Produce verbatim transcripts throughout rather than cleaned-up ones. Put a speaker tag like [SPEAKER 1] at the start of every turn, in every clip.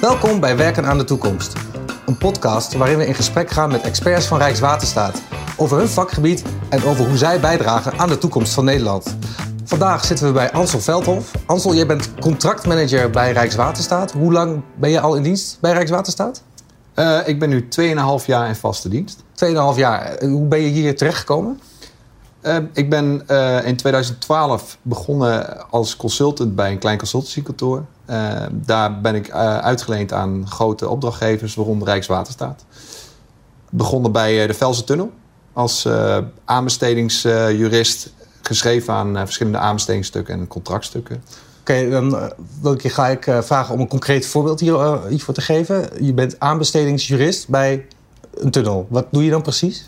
[SPEAKER 1] Welkom bij Werken aan de Toekomst. Een podcast waarin we in gesprek gaan met experts van Rijkswaterstaat over hun vakgebied en over hoe zij bijdragen aan de toekomst van Nederland. Vandaag zitten we bij Ansel Veldhof. Ansel, jij bent contractmanager bij Rijkswaterstaat. Hoe lang ben je al in dienst bij Rijkswaterstaat?
[SPEAKER 2] Uh, ik ben nu twee komma vijf jaar in vaste dienst.
[SPEAKER 1] twee komma vijf jaar. Hoe ben je hier terechtgekomen?
[SPEAKER 2] Uh, ik ben uh, in tweeduizend twaalf begonnen als consultant bij een klein consultancykantoor. Uh, daar ben ik uh, uitgeleend aan grote opdrachtgevers, waaronder Rijkswaterstaat. Begonnen bij uh, de Velzen-tunnel als uh, aanbestedingsjurist, uh, geschreven aan uh, verschillende aanbestedingsstukken en contractstukken.
[SPEAKER 1] Oké, okay, dan uh, wil ik je gelijk uh, vragen om een concreet voorbeeld hier, uh, hiervoor te geven. Je bent aanbestedingsjurist bij een tunnel. Wat doe je dan precies?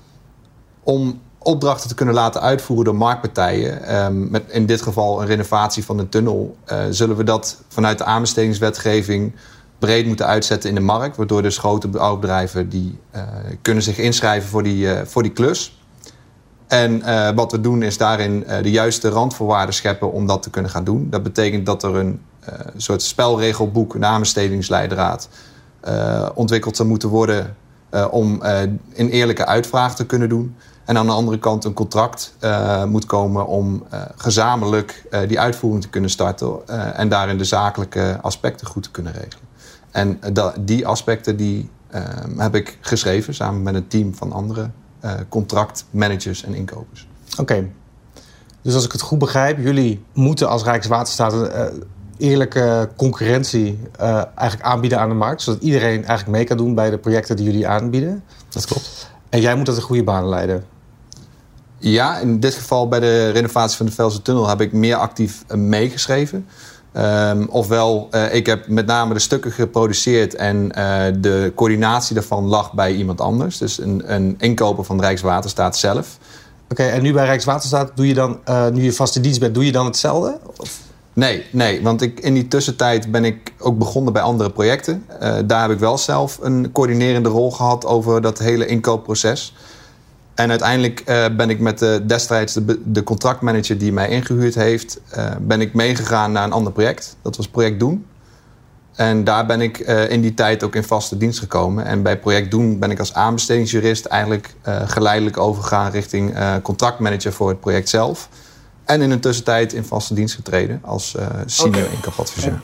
[SPEAKER 2] Om opdrachten te kunnen laten uitvoeren door marktpartijen, um, met in dit geval een renovatie van een tunnel, uh, zullen we dat vanuit de aanbestedingswetgeving breed moeten uitzetten in de markt, waardoor dus grote bouwbedrijven die uh, kunnen zich inschrijven voor die, uh, voor die klus. En uh, wat we doen is daarin uh, de juiste randvoorwaarden scheppen om dat te kunnen gaan doen. Dat betekent dat er een uh, soort spelregelboek, een aanbestedingsleidraad, uh, ontwikkeld zou moeten worden uh, om uh, een eerlijke uitvraag te kunnen doen. En aan de andere kant een contract uh, moet komen om uh, gezamenlijk uh, die uitvoering te kunnen starten. Uh, en daarin de zakelijke aspecten goed te kunnen regelen. En uh, da- die aspecten die, uh, heb ik geschreven samen met een team van andere uh, contractmanagers en inkopers.
[SPEAKER 1] Oké. Okay. Dus als ik het goed begrijp, jullie moeten als Rijkswaterstaat een uh, eerlijke concurrentie uh, eigenlijk aanbieden aan de markt. Zodat iedereen eigenlijk mee kan doen bij de projecten die jullie aanbieden.
[SPEAKER 2] Dat klopt.
[SPEAKER 1] En jij moet dat in goede banen leiden.
[SPEAKER 2] Ja, in dit geval bij de renovatie van de Velzen-tunnel heb ik meer actief uh, meegeschreven. Um, ofwel, uh, ik heb met name de stukken geproduceerd en uh, de coördinatie daarvan lag bij iemand anders. Dus een, een inkoper van Rijkswaterstaat zelf.
[SPEAKER 1] Oké, okay, en nu bij Rijkswaterstaat doe je dan, uh, nu je vaste dienst bent, doe je dan hetzelfde? Of?
[SPEAKER 2] Nee, nee, want ik, in die tussentijd ben ik ook begonnen bij andere projecten. Uh, daar heb ik wel zelf een coördinerende rol gehad over dat hele inkoopproces. En uiteindelijk uh, ben ik met de, destijds de, de contractmanager die mij ingehuurd heeft, uh, ben ik meegegaan naar een ander project. Dat was Project Doen. En daar ben ik uh, in die tijd ook in vaste dienst gekomen. En bij Project Doen ben ik als aanbestedingsjurist eigenlijk uh, geleidelijk overgegaan richting uh, contractmanager voor het project zelf. En in een tussentijd in vaste dienst getreden als uh, senior okay. inkoopadviseur.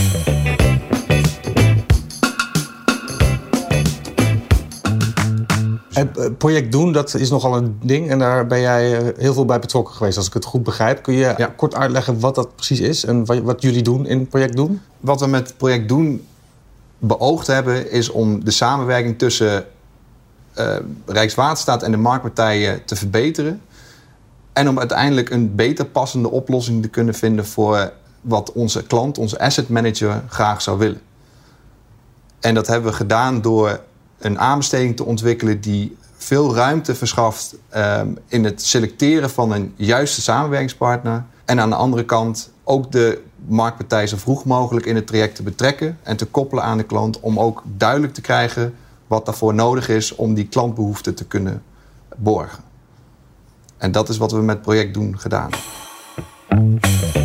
[SPEAKER 1] Het project Doen, dat is nogal een ding. En daar ben jij heel veel bij betrokken geweest, als ik het goed begrijp. Kun je ja. kort uitleggen wat dat precies is en wat, wat jullie doen in Project Doen?
[SPEAKER 2] Wat we met Project Doen beoogd hebben, is om de samenwerking tussen uh, Rijkswaterstaat en de marktpartijen te verbeteren. En om uiteindelijk een beter passende oplossing te kunnen vinden voor wat onze klant, onze asset manager, graag zou willen. En dat hebben we gedaan door een aanbesteding te ontwikkelen die veel ruimte verschaft um, in het selecteren van een juiste samenwerkingspartner. En aan de andere kant ook de marktpartij zo vroeg mogelijk in het traject te betrekken en te koppelen aan de klant om ook duidelijk te krijgen wat daarvoor nodig is om die klantbehoeften te kunnen borgen. En dat is wat we met Project Doen gedaan hebben.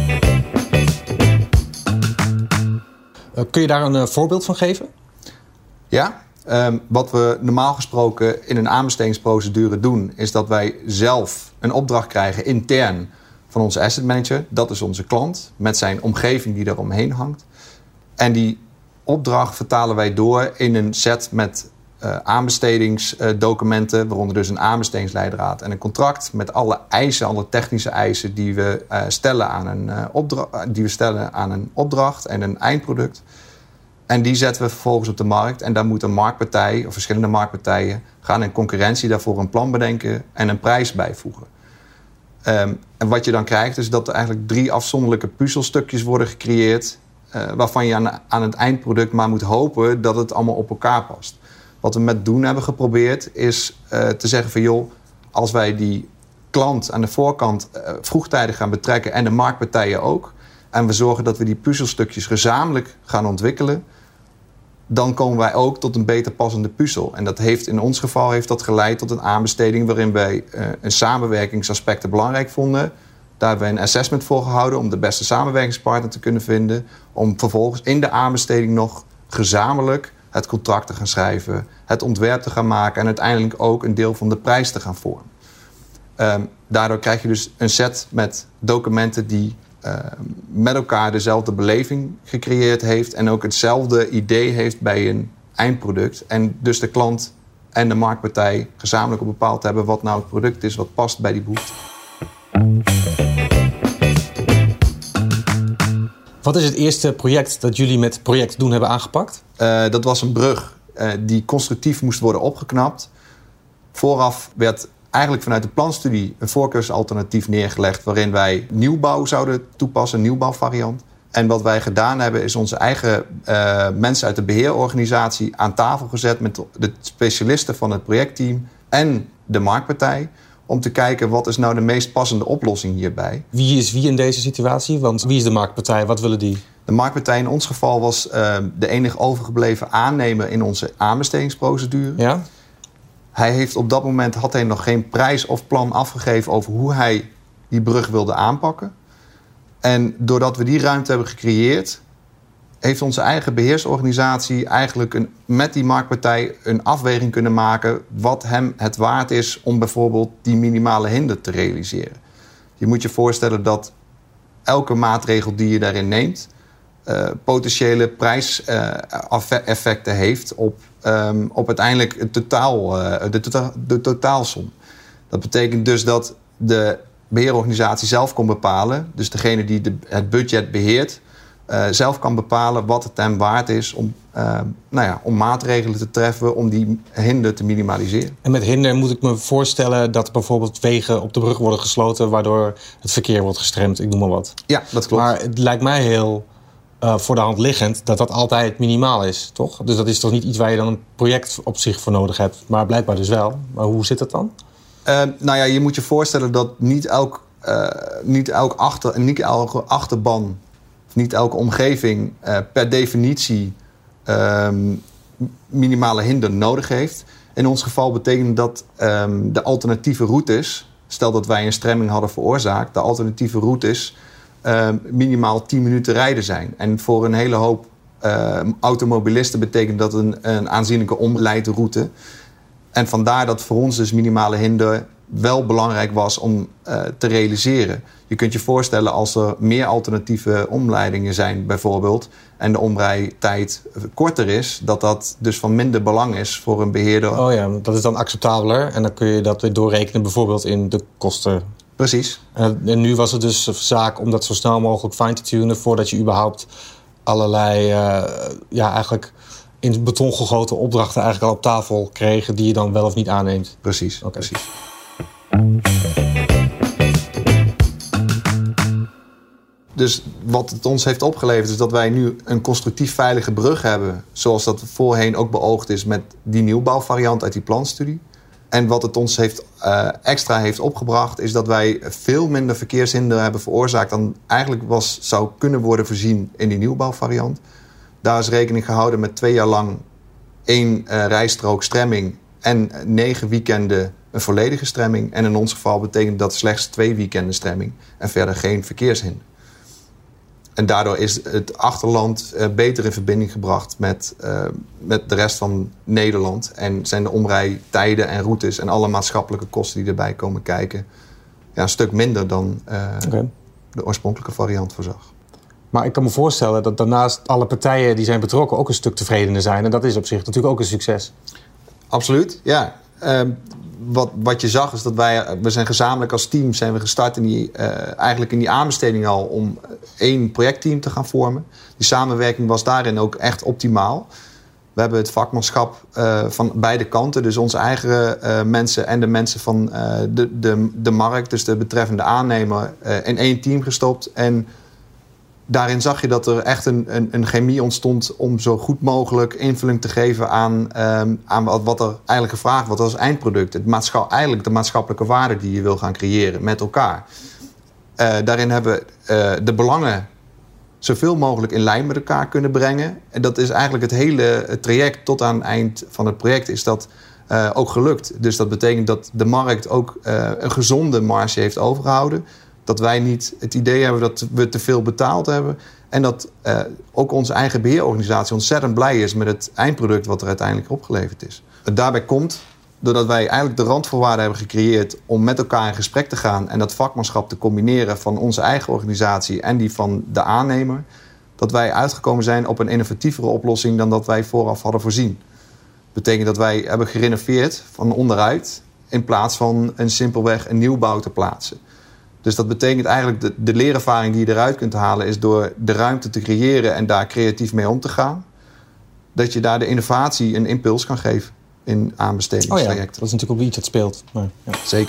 [SPEAKER 1] Uh, kun je daar een uh, voorbeeld van geven?
[SPEAKER 2] Ja. Um, wat we normaal gesproken in een aanbestedingsprocedure doen, is dat wij zelf een opdracht krijgen intern van onze asset manager. Dat is onze klant, met zijn omgeving die daaromheen hangt. En die opdracht vertalen wij door in een set met uh, aanbestedingsdocumenten, waaronder dus een aanbestedingsleidraad en een contract met alle eisen, alle technische eisen die we, uh, stellen, aan een, uh, opdra- die we stellen aan een opdracht en een eindproduct. En die zetten we vervolgens op de markt. En daar moet een marktpartij of verschillende marktpartijen gaan in concurrentie daarvoor een plan bedenken en een prijs bijvoegen. Um, en wat je dan krijgt is dat er eigenlijk drie afzonderlijke puzzelstukjes worden gecreëerd, Uh, waarvan je aan, aan het eindproduct maar moet hopen dat het allemaal op elkaar past. Wat we met Doen hebben geprobeerd is uh, te zeggen van joh, als wij die klant aan de voorkant uh, vroegtijdig gaan betrekken en de marktpartijen ook, en we zorgen dat we die puzzelstukjes gezamenlijk gaan ontwikkelen, dan komen wij ook tot een beter passende puzzel. En dat heeft in ons geval heeft dat geleid tot een aanbesteding waarin wij uh, een samenwerkingsaspecten belangrijk vonden. Daar hebben we een assessment voor gehouden om de beste samenwerkingspartner te kunnen vinden. Om vervolgens in de aanbesteding nog gezamenlijk het contract te gaan schrijven, het ontwerp te gaan maken en uiteindelijk ook een deel van de prijs te gaan vormen. Um, daardoor krijg je dus een set met documenten die uh, met elkaar dezelfde beleving gecreëerd heeft en ook hetzelfde idee heeft bij een eindproduct. En dus de klant en de marktpartij gezamenlijk op bepaald hebben wat nou het product is wat past bij die behoefte.
[SPEAKER 1] Wat is het eerste project dat jullie met Project Doen hebben aangepakt?
[SPEAKER 2] Uh, dat was een brug uh, die constructief moest worden opgeknapt. Vooraf werd eigenlijk vanuit de planstudie een voorkeursalternatief neergelegd waarin wij nieuwbouw zouden toepassen, een nieuwbouwvariant. En wat wij gedaan hebben is onze eigen uh, mensen uit de beheerorganisatie aan tafel gezet met de specialisten van het projectteam en de marktpartij. Om te kijken wat is nou de meest passende oplossing hierbij.
[SPEAKER 1] Wie is wie in deze situatie? Want wie is de marktpartij? Wat willen die?
[SPEAKER 2] De marktpartij in ons geval was uh, de enige overgebleven aannemer in onze aanbestedingsprocedure.
[SPEAKER 1] Ja?
[SPEAKER 2] Hij heeft op dat moment had hij nog geen prijs of plan afgegeven over hoe hij die brug wilde aanpakken. En doordat we die ruimte hebben gecreëerd, heeft onze eigen beheersorganisatie eigenlijk een, met die marktpartij een afweging kunnen maken wat hem het waard is om bijvoorbeeld die minimale hinder te realiseren. Je moet je voorstellen dat elke maatregel die je daarin neemt uh, potentiële prijseffecten uh, heeft op, um, op uiteindelijk het totaal, uh, de, tota- de totaalsom. Dat betekent dus dat de beheerorganisatie zelf kon bepalen, dus degene die de, het budget beheert, Uh, zelf kan bepalen wat het hem waard is om, uh, nou ja, om maatregelen te treffen om die hinder te minimaliseren.
[SPEAKER 1] En met hinder moet ik me voorstellen dat bijvoorbeeld wegen op de brug worden gesloten waardoor het verkeer wordt gestremd, ik noem maar wat.
[SPEAKER 2] Ja, dat klopt.
[SPEAKER 1] Maar het lijkt mij heel uh, voor de hand liggend dat dat altijd minimaal is, toch? Dus dat is toch niet iets waar je dan een project op zich voor nodig hebt, maar blijkbaar dus wel. Maar hoe zit dat dan?
[SPEAKER 2] Uh, nou ja, je moet je voorstellen dat niet elk, uh, niet elk achter, niet elke achterban, niet elke omgeving uh, per definitie um, minimale hinder nodig heeft. In ons geval betekent dat um, de alternatieve routes, stel dat wij een stremming hadden veroorzaakt, de alternatieve routes um, minimaal tien minuten rijden zijn. En voor een hele hoop uh, automobilisten betekent dat een, een aanzienlijke omleidroute. En vandaar dat voor ons dus minimale hinder wel belangrijk was om uh, te realiseren. Je kunt je voorstellen als er meer alternatieve omleidingen zijn bijvoorbeeld en de omrijtijd korter is, dat dat dus van minder belang is voor een beheerder.
[SPEAKER 1] Oh ja, dat is dan acceptabeler en dan kun je dat weer doorrekenen bijvoorbeeld in de kosten.
[SPEAKER 2] Precies.
[SPEAKER 1] En, en nu was het dus zaak om dat zo snel mogelijk fine te tunen voordat je überhaupt allerlei uh, ja, eigenlijk in beton gegoten opdrachten eigenlijk al op tafel kreeg die je dan wel of niet aanneemt.
[SPEAKER 2] Precies,
[SPEAKER 1] okay.
[SPEAKER 2] precies. Dus wat het ons heeft opgeleverd is dat wij nu een constructief veilige brug hebben, zoals dat voorheen ook beoogd is met die nieuwbouwvariant uit die planstudie. En wat het ons heeft, uh, extra heeft opgebracht is dat wij veel minder verkeershinder hebben veroorzaakt dan eigenlijk was, zou kunnen worden voorzien in die nieuwbouwvariant. Daar is rekening gehouden met twee jaar lang één uh, rijstrook stremming en negen weekenden een volledige stremming. En in ons geval betekent dat slechts twee weekenden stremming en verder geen verkeershinder. En daardoor is het achterland uh, beter in verbinding gebracht met, uh, met de rest van Nederland. En zijn de omrijtijden en routes en alle maatschappelijke kosten die erbij komen kijken ja, een stuk minder dan uh, okay. de oorspronkelijke variant voorzag.
[SPEAKER 1] Maar ik kan me voorstellen dat daarnaast alle partijen die zijn betrokken ook een stuk tevredener zijn. En dat is op zich natuurlijk ook een succes.
[SPEAKER 2] Absoluut, ja. Uh, wat, wat je zag is dat wij, we zijn gezamenlijk als team zijn we gestart in die, uh, eigenlijk in die aanbesteding al om één projectteam te gaan vormen. Die samenwerking was daarin ook echt optimaal. We hebben het vakmanschap uh, van beide kanten, dus onze eigen uh, mensen en de mensen van uh, de, de, de markt, dus de betreffende aannemer, uh, in één team gestopt. En daarin zag je dat er echt een, een, een chemie ontstond om zo goed mogelijk invulling te geven aan, um, aan wat, wat er eigenlijk gevraagd wordt als eindproduct. Het maatscha- eigenlijk de maatschappelijke waarde die je wil gaan creëren met elkaar. Uh, daarin hebben we uh, de belangen zoveel mogelijk in lijn met elkaar kunnen brengen. En dat is eigenlijk het hele het traject tot aan het eind van het project is dat uh, ook gelukt. Dus dat betekent dat de markt ook uh, een gezonde marge heeft overgehouden. Dat wij niet het idee hebben dat we te veel betaald hebben. En dat uh, ook onze eigen beheerorganisatie ontzettend blij is met het eindproduct wat er uiteindelijk opgeleverd is. Het daarbij komt doordat wij eigenlijk de randvoorwaarden hebben gecreëerd om met elkaar in gesprek te gaan en dat vakmanschap te combineren van onze eigen organisatie en die van de aannemer, dat wij uitgekomen zijn op een innovatievere oplossing dan dat wij vooraf hadden voorzien. Dat betekent dat wij hebben gerenoveerd van onderuit in plaats van een simpelweg een nieuwbouw te plaatsen. Dus dat betekent eigenlijk de, de leerervaring die je eruit kunt halen is door de ruimte te creëren en daar creatief mee om te gaan, dat je daar de innovatie een impuls kan geven in aanbestedingstrajecten.
[SPEAKER 1] Oh ja, dat is natuurlijk ook iets dat speelt. Maar, ja.
[SPEAKER 2] Zeker.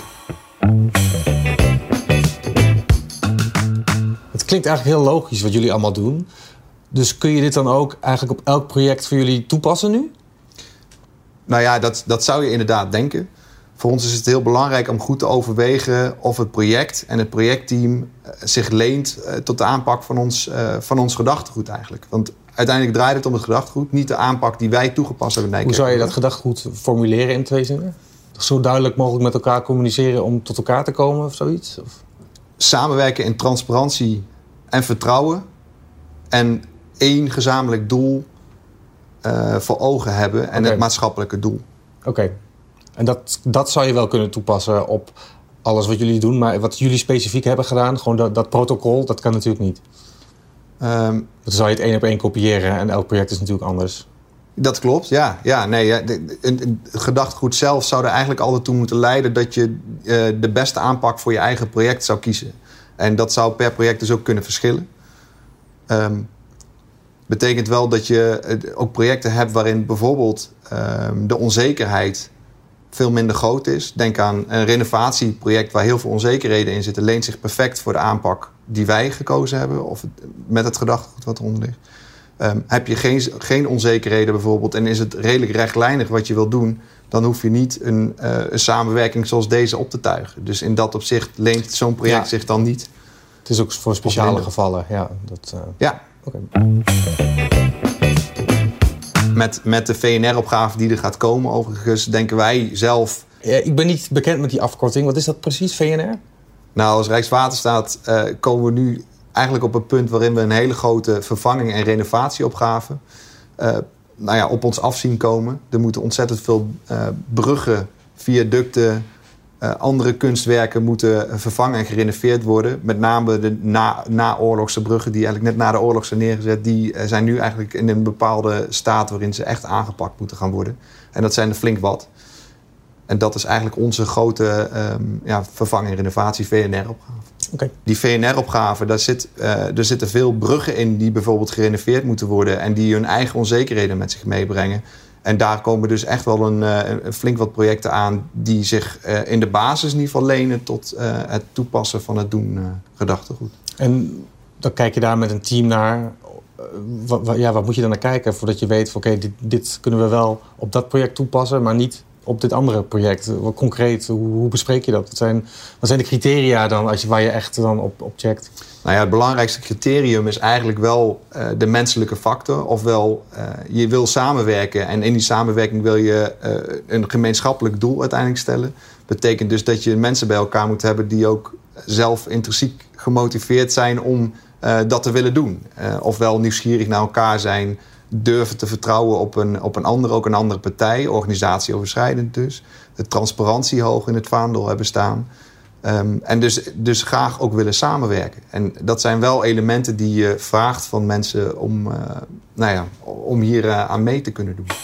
[SPEAKER 1] Het klinkt eigenlijk heel logisch wat jullie allemaal doen. Dus kun je dit dan ook eigenlijk op elk project voor jullie toepassen nu?
[SPEAKER 2] Nou ja, dat, dat zou je inderdaad denken. Voor ons is het heel belangrijk om goed te overwegen of het project en het projectteam zich leent tot de aanpak van ons, uh, van ons gedachtegoed eigenlijk. Want uiteindelijk draait het om het gedachtegoed, niet de aanpak die wij toegepast hebben.
[SPEAKER 1] Hoe zou je dat gedachtegoed formuleren in twee zinnen? Zo duidelijk mogelijk met elkaar communiceren om tot elkaar te komen of zoiets? Of?
[SPEAKER 2] Samenwerken in transparantie en vertrouwen. En één gezamenlijk doel uh, voor ogen hebben en okay. Het maatschappelijke doel.
[SPEAKER 1] Oké. Okay. En dat, dat zou je wel kunnen toepassen op alles wat jullie doen. Maar wat jullie specifiek hebben gedaan, gewoon dat, dat protocol, dat kan natuurlijk niet. Um, dan zou je het één op één kopiëren en elk project is natuurlijk anders.
[SPEAKER 2] Dat klopt, ja. ja, nee, ja de, de, het gedachtegoed zelf zou er eigenlijk altijd toe moeten leiden dat je uh, de beste aanpak voor je eigen project zou kiezen. En dat zou per project dus ook kunnen verschillen. Um, betekent wel dat je uh, ook projecten hebt waarin bijvoorbeeld uh, de onzekerheid veel minder groot is. Denk aan een renovatieproject waar heel veel onzekerheden in zitten. Leent zich perfect voor de aanpak die wij gekozen hebben. Of het, met het gedachtegoed wat eronder ligt. Um, heb je geen, geen onzekerheden bijvoorbeeld en is het redelijk rechtlijnig wat je wil doen, dan hoef je niet een, uh, een samenwerking zoals deze op te tuigen. Dus in dat opzicht leent zo'n project ja. zich dan niet.
[SPEAKER 1] Het is ook voor speciale gevallen. Ja, dat, uh...
[SPEAKER 2] ja. Okay. Met, met de V N R-opgave die er gaat komen, overigens, denken wij zelf.
[SPEAKER 1] Ja, ik ben niet bekend met die afkorting. Wat is dat precies, V N R?
[SPEAKER 2] Nou, als Rijkswaterstaat uh, komen we nu eigenlijk op een punt waarin we een hele grote vervanging- en renovatieopgave uh, nou ja, op ons af zien komen. Er moeten ontzettend veel uh, bruggen, viaducten, uh, andere kunstwerken moeten vervangen en gerenoveerd worden. Met name de na, naoorlogse bruggen die eigenlijk net na de oorlog zijn neergezet, die uh, zijn nu eigenlijk in een bepaalde staat waarin ze echt aangepakt moeten gaan worden. En dat zijn er flink wat. En dat is eigenlijk onze grote um, ja, vervanging en renovatie V N R-opgave.
[SPEAKER 1] Okay.
[SPEAKER 2] Die V N R-opgave, daar zit, uh, er zitten veel bruggen in die bijvoorbeeld gerenoveerd moeten worden en die hun eigen onzekerheden met zich meebrengen. En daar komen dus echt wel een, uh, een flink wat projecten aan die zich uh, in de basis in ieder geval lenen tot uh, het toepassen van het doen uh, gedachtegoed.
[SPEAKER 1] En dan kijk je daar met een team naar. Wat, wat, ja, wat moet je dan naar kijken voordat je weet van oké, okay, dit, dit kunnen we wel op dat project toepassen, maar niet op dit andere project? Wat concreet, hoe, hoe bespreek je dat? Wat zijn, wat zijn de criteria dan als je, waar je echt dan op, op checkt?
[SPEAKER 2] Nou ja, het belangrijkste criterium is eigenlijk wel uh, de menselijke factor. Ofwel, uh, je wil samenwerken en in die samenwerking wil je uh, een gemeenschappelijk doel uiteindelijk stellen. Betekent dus dat je mensen bij elkaar moet hebben die ook zelf intrinsiek gemotiveerd zijn om uh, dat te willen doen. Uh, ofwel nieuwsgierig naar elkaar zijn, durven te vertrouwen op een, op een andere, ook een andere partij, organisatieoverschrijdend dus. De transparantie hoog in het vaandel hebben staan. Um, en dus, dus graag ook willen samenwerken. En dat zijn wel elementen die je vraagt van mensen om, uh, nou ja, om hier uh, aan mee te kunnen doen.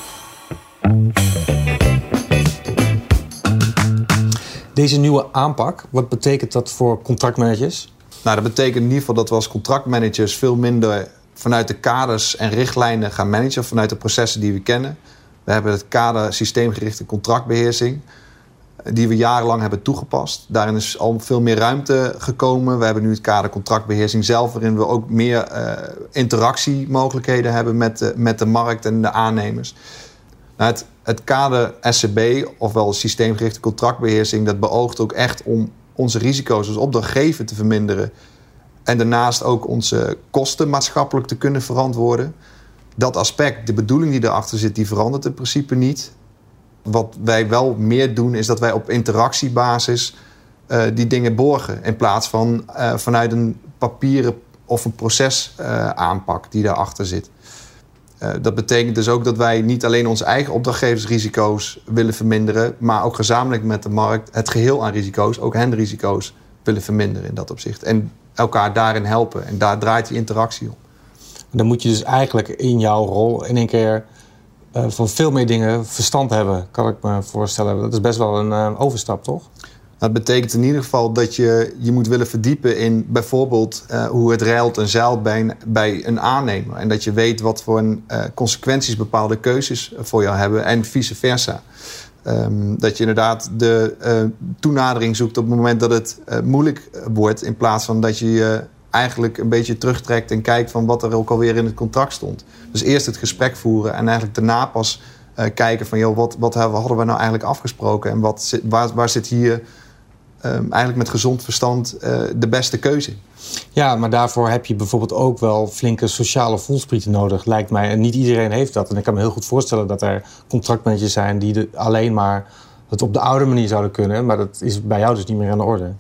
[SPEAKER 1] Deze nieuwe aanpak, wat betekent dat voor contractmanagers?
[SPEAKER 2] Nou, dat betekent in ieder geval dat we als contractmanagers veel minder vanuit de kaders en richtlijnen gaan managen, vanuit de processen die we kennen. We hebben het kader systeemgerichte contractbeheersing, die we jarenlang hebben toegepast. Daarin is al veel meer ruimte gekomen. We hebben nu het kader contractbeheersing zelf, waarin we ook meer uh, interactiemogelijkheden hebben met de, met de markt en de aannemers. Nou, het, het kader S C B, ofwel systeemgerichte contractbeheersing, dat beoogt ook echt om onze risico's als opdrachtgever te verminderen. En daarnaast ook onze kosten maatschappelijk te kunnen verantwoorden. Dat aspect, de bedoeling die erachter zit, die verandert in principe niet. Wat wij wel meer doen, is dat wij op interactiebasis uh, die dingen borgen. In plaats van uh, vanuit een papieren of een procesaanpak uh, die daarachter zit. Uh, dat betekent dus ook dat wij niet alleen onze eigen opdrachtgeversrisico's willen verminderen, maar ook gezamenlijk met de markt het geheel aan risico's, ook hen de risico's, willen verminderen in dat opzicht. En elkaar daarin helpen. En daar draait die interactie om.
[SPEAKER 1] Dan moet je dus eigenlijk in jouw rol in één keer uh, van veel meer dingen verstand hebben, kan ik me voorstellen. Dat is best wel een uh, overstap, toch?
[SPEAKER 2] Dat betekent in ieder geval dat je je moet willen verdiepen in bijvoorbeeld uh, hoe het reilt en zeilt bij een, bij een aannemer. En dat je weet wat voor een, uh, consequenties bepaalde keuzes voor jou hebben en vice versa. Um, dat je inderdaad de uh, toenadering zoekt op het moment dat het uh, moeilijk wordt, in plaats van dat je je eigenlijk een beetje terugtrekt en kijkt van wat er ook alweer in het contract stond. Dus eerst het gesprek voeren en eigenlijk daarna pas uh, kijken van joh, wat, wat hadden we nou eigenlijk afgesproken en wat zit, waar, waar zit hier um, eigenlijk met gezond verstand uh, de beste keuze?
[SPEAKER 1] Ja, maar daarvoor heb je bijvoorbeeld ook wel flinke sociale voelsprieten nodig, lijkt mij. En niet iedereen heeft dat. En ik kan me heel goed voorstellen dat er contractmanagers zijn die de, alleen maar het op de oude manier zouden kunnen. Maar dat is bij jou dus niet meer aan de orde.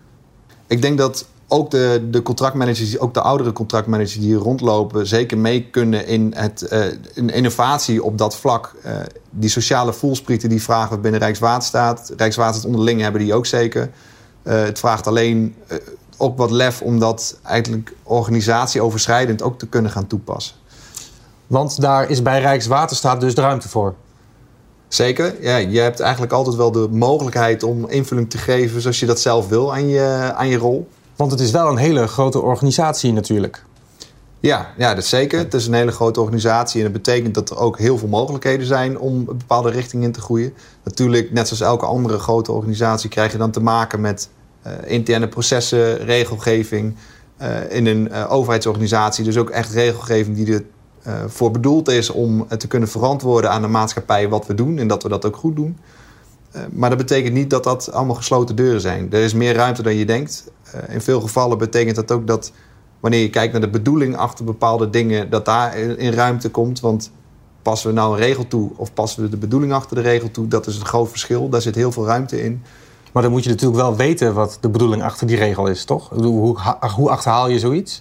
[SPEAKER 2] Ik denk dat ook de, de contractmanagers, ook de oudere contractmanagers die hier rondlopen, zeker mee kunnen in het, uh, een innovatie op dat vlak. Uh, die sociale voelsprieten die vragen we binnen Rijkswaterstaat. Rijkswaterstaat onderling hebben die ook zeker. Uh, het vraagt alleen uh, ook wat lef om dat eigenlijk organisatieoverschrijdend ook te kunnen gaan toepassen.
[SPEAKER 1] Want daar is bij Rijkswaterstaat dus de ruimte voor.
[SPEAKER 2] Zeker. Ja, je hebt eigenlijk altijd wel de mogelijkheid om invulling te geven zoals je dat zelf wil aan je, aan je rol.
[SPEAKER 1] Want het is wel een hele grote organisatie natuurlijk.
[SPEAKER 2] Ja, ja, dat is zeker. Het is een hele grote organisatie en dat betekent dat er ook heel veel mogelijkheden zijn om een bepaalde richting in te groeien. Natuurlijk, net zoals elke andere grote organisatie, krijg je dan te maken met uh, interne processen, regelgeving. Uh, in een uh, overheidsorganisatie dus ook echt regelgeving die er uh, voor bedoeld is om te kunnen verantwoorden aan de maatschappij wat we doen en dat we dat ook goed doen. Uh, maar dat betekent niet dat dat allemaal gesloten deuren zijn. Er is meer ruimte dan je denkt. Uh, in veel gevallen betekent dat ook dat wanneer je kijkt naar de bedoeling achter bepaalde dingen, dat daar in ruimte komt. Want passen we nou een regel toe of passen we de bedoeling achter de regel toe, dat is een groot verschil. Daar zit heel veel ruimte in.
[SPEAKER 1] Maar dan moet je natuurlijk wel weten wat de bedoeling achter die regel is, toch? Hoe, hoe achterhaal je zoiets?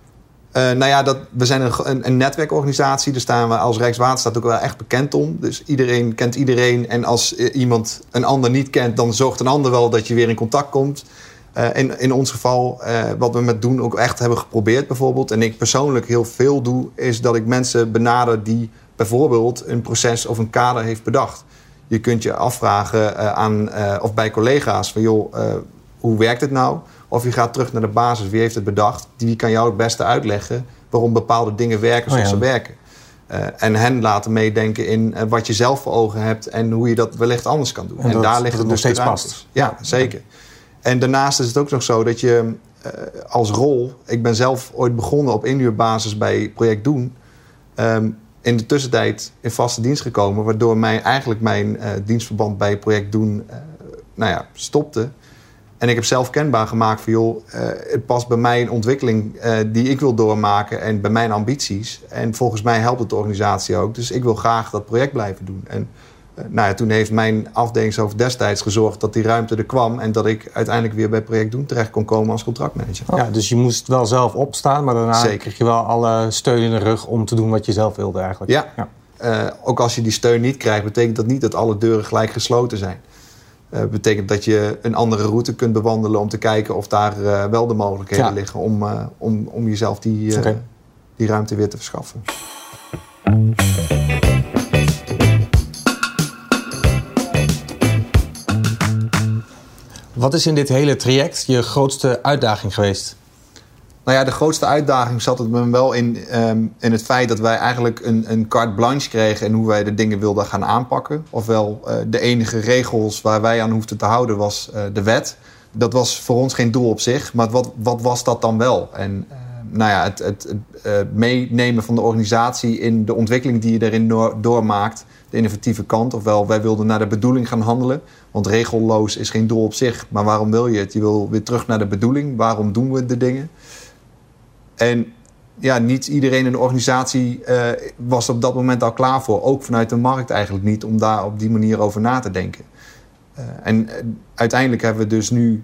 [SPEAKER 2] Uh, nou ja, dat, we zijn een, een, een netwerkorganisatie. Daar staan we als Rijkswaterstaat ook wel echt bekend om. Dus iedereen kent iedereen. En als iemand een ander niet kent, dan zorgt een ander wel dat je weer in contact komt. Uh, in, in ons geval, uh, wat we met doen ook echt hebben geprobeerd bijvoorbeeld. En ik persoonlijk heel veel doe, is dat ik mensen benader die bijvoorbeeld een proces of een kader heeft bedacht. Je kunt je afvragen uh, aan, uh, of bij collega's van joh, uh, hoe werkt het nou? Of je gaat terug naar de basis, wie heeft het bedacht? Die kan jou het beste uitleggen waarom bepaalde dingen werken zoals oh ja. ze werken. Uh, en hen laten meedenken in uh, wat je zelf voor ogen hebt en hoe je dat wellicht anders kan doen.
[SPEAKER 1] En, en dat,
[SPEAKER 2] daar ligt
[SPEAKER 1] het
[SPEAKER 2] dus
[SPEAKER 1] nog steeds past.
[SPEAKER 2] Ja, zeker. En daarnaast is het ook nog zo dat je uh, als rol... Ik ben zelf ooit begonnen op inhuurbasis bij Project Doen. Um, in de tussentijd in vaste dienst gekomen, waardoor mij eigenlijk mijn uh, dienstverband bij Project Doen uh, nou ja, stopte. En ik heb zelf kenbaar gemaakt van joh, uh, het past bij mij een ontwikkeling uh, die ik wil doormaken en bij mijn ambities. En volgens mij helpt het de organisatie ook. Dus ik wil graag dat project blijven doen. En uh, nou ja, toen heeft mijn afdelingshoofd destijds gezorgd dat die ruimte er kwam en dat ik uiteindelijk weer bij Project Doen terecht kon komen als contractmanager.
[SPEAKER 1] Ja, dus je moest wel zelf opstaan, maar daarna Zeker. kreeg je wel alle steun in de rug om te doen wat je zelf wilde eigenlijk.
[SPEAKER 2] Ja, ja. Uh, ook als je die steun niet krijgt, betekent dat niet dat alle deuren gelijk gesloten zijn. Dat uh, betekent dat je een andere route kunt bewandelen om te kijken of daar uh, wel de mogelijkheden ja. liggen om, uh, om, om jezelf die, uh, okay. die ruimte weer te verschaffen.
[SPEAKER 1] Wat is in dit hele traject je grootste uitdaging geweest?
[SPEAKER 2] Nou ja, de grootste uitdaging zat het me wel in, um, in het feit dat wij eigenlijk een, een carte blanche kregen in hoe wij de dingen wilden gaan aanpakken. Ofwel, uh, de enige regels waar wij aan hoefden te houden was uh, de wet. Dat was voor ons geen doel op zich, maar wat, wat was dat dan wel? En uh, nou ja, het, het, het uh, meenemen van de organisatie in de ontwikkeling die je erin door, doormaakt, de innovatieve kant. Ofwel, wij wilden naar de bedoeling gaan handelen. Want regelloos is geen doel op zich. Maar waarom wil je het? Je wil weer terug naar de bedoeling. Waarom doen we de dingen? En ja, niet iedereen in de organisatie uh, was op dat moment al klaar voor. Ook vanuit de markt eigenlijk niet. Om daar op die manier over na te denken. Uh, en uh, uiteindelijk hebben we dus nu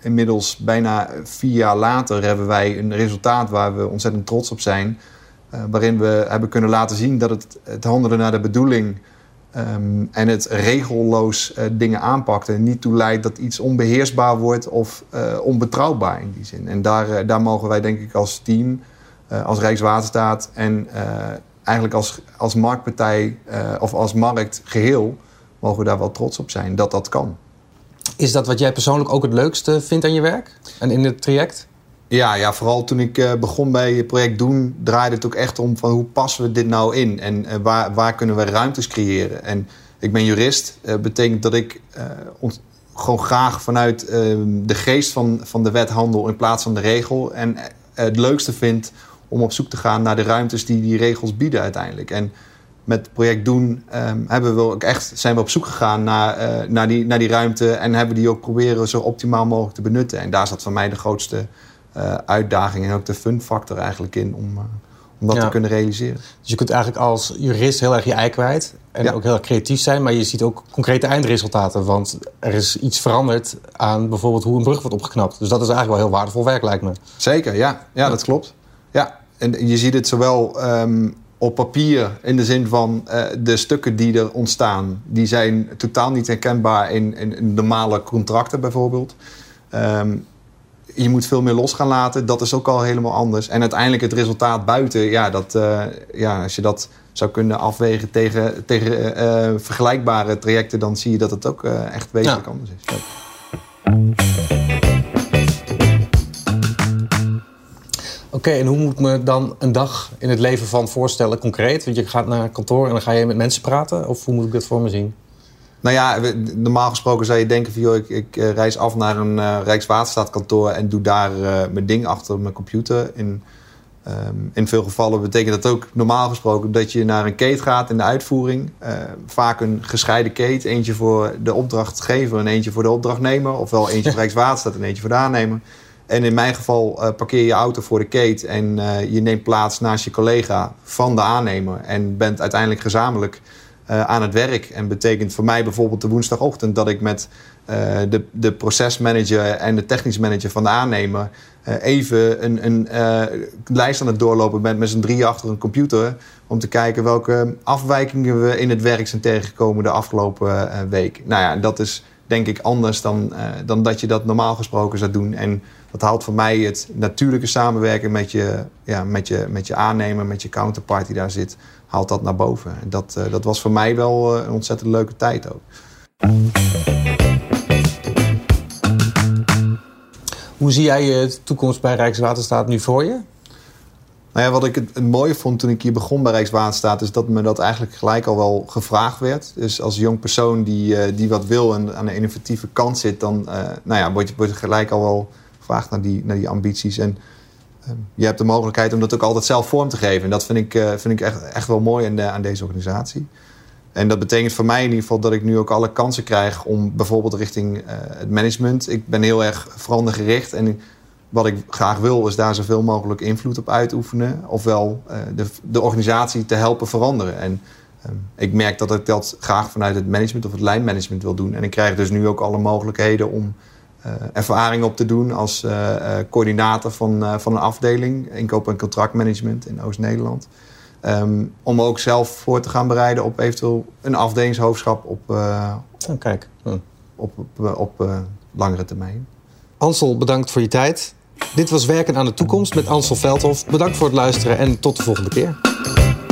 [SPEAKER 2] inmiddels bijna vier jaar later hebben wij een resultaat waar we ontzettend trots op zijn. Uh, waarin we hebben kunnen laten zien dat het, het handelen naar de bedoeling um, en het regelloos uh, dingen aanpakken niet toe leidt dat iets onbeheersbaar wordt of uh, onbetrouwbaar in die zin. En daar, uh, daar mogen wij denk ik als team, uh, als Rijkswaterstaat en uh, eigenlijk als, als marktpartij uh, of als markt geheel mogen we daar wel trots op zijn dat dat kan.
[SPEAKER 1] Is dat wat jij persoonlijk ook het leukste vindt aan je werk en in het traject?
[SPEAKER 2] Ja, ja, vooral toen ik uh, begon bij het project Doen draaide het ook echt om van hoe passen we dit nou in en uh, waar, waar kunnen we ruimtes creëren. En ik ben jurist, uh, betekent dat ik uh, ont- gewoon graag vanuit uh, de geest van, van de wet handel in plaats van de regel. En uh, het leukste vind om op zoek te gaan naar de ruimtes die die regels bieden uiteindelijk. En met het project Doen um, hebben we ook echt, zijn we op zoek gegaan naar, uh, naar, die, naar die ruimte en hebben die ook proberen zo optimaal mogelijk te benutten. En daar zat voor mij de grootste uh, uitdaging en ook de fun factor eigenlijk in om, uh, om dat ja. te kunnen realiseren.
[SPEAKER 1] Dus je kunt eigenlijk als jurist heel erg je ei kwijt en ja. ook heel erg creatief zijn, maar je ziet ook concrete eindresultaten. Want er is iets veranderd aan bijvoorbeeld hoe een brug wordt opgeknapt. Dus dat is eigenlijk wel heel waardevol werk, lijkt me.
[SPEAKER 2] Zeker, ja. Ja, ja. dat klopt. Ja. En je ziet het zowel um, op papier in de zin van uh, de stukken die er ontstaan, die zijn totaal niet herkenbaar in, in, in normale contracten bijvoorbeeld. Um, je moet veel meer los gaan laten, dat is ook al helemaal anders. En uiteindelijk het resultaat buiten, ja, dat, uh, ja, als je dat zou kunnen afwegen tegen, tegen uh, vergelijkbare trajecten, dan zie je dat het ook uh, echt wezenlijk ja. anders is. Ja.
[SPEAKER 1] Oké, okay, en hoe moet ik me dan een dag in het leven van voorstellen, concreet? Want je gaat naar kantoor en dan ga je met mensen praten? Of hoe moet ik dat voor me zien?
[SPEAKER 2] Nou ja, normaal gesproken zou je denken van, joh, ik, ik reis af naar een uh, Rijkswaterstaatkantoor en doe daar uh, mijn ding achter mijn computer. In, um, in veel gevallen betekent dat ook normaal gesproken dat je naar een kate gaat in de uitvoering. Uh, vaak een gescheiden kate, eentje voor de opdrachtgever en eentje voor de opdrachtnemer. Ofwel eentje voor Rijkswaterstaat en eentje voor de aannemer. En in mijn geval uh, parkeer je auto voor de kate en uh, je neemt plaats naast je collega van de aannemer en bent uiteindelijk gezamenlijk uh, aan het werk. En betekent voor mij bijvoorbeeld de woensdagochtend dat ik met uh, de, de procesmanager en de technisch manager van de aannemer uh, even een, een uh, lijst aan het doorlopen ben met z'n drie achter een computer om te kijken welke afwijkingen we in het werk zijn tegengekomen de afgelopen uh, week. Nou ja, dat is denk ik anders dan, uh, dan dat je dat normaal gesproken zou doen. En dat haalt voor mij het natuurlijke samenwerken met je, ja, met je, met je aannemer, met je counterpart die daar zit, haalt dat naar boven. En dat, uh, dat was voor mij wel uh, een ontzettend leuke tijd ook.
[SPEAKER 1] Hoe zie jij je toekomst bij Rijkswaterstaat nu voor je?
[SPEAKER 2] Nou ja, wat ik het, het mooie vond toen ik hier begon bij Rijkswaterstaat is dat me dat eigenlijk gelijk al wel gevraagd werd. Dus als jong persoon die, uh, die wat wil en aan de innovatieve kant zit, dan uh, nou ja, word, je, word je gelijk al wel gevraagd naar die, naar die ambities. En uh, je hebt de mogelijkheid om dat ook altijd zelf vorm te geven. En dat vind ik, uh, vind ik echt, echt wel mooi aan, de, aan deze organisatie. En dat betekent voor mij in ieder geval dat ik nu ook alle kansen krijg om bijvoorbeeld richting uh, het management. Ik ben heel erg verandergericht en wat ik graag wil is daar zoveel mogelijk invloed op uitoefenen. Ofwel uh, de, de organisatie te helpen veranderen. En um, ik merk dat ik dat graag vanuit het management of het lijnmanagement wil doen. En ik krijg dus nu ook alle mogelijkheden om uh, ervaring op te doen als uh, uh, coördinator van, uh, van een afdeling. Inkoop- en contractmanagement in Oost-Nederland. Um, om ook zelf voor te gaan bereiden op eventueel een afdelingshoofdschap op, uh,
[SPEAKER 1] oh, kijk. Hm.
[SPEAKER 2] op, op, op uh, langere termijn.
[SPEAKER 1] Ansel, bedankt voor je tijd. Dit was Werken aan de Toekomst met Ansel Veldhof. Bedankt voor het luisteren en tot de volgende keer.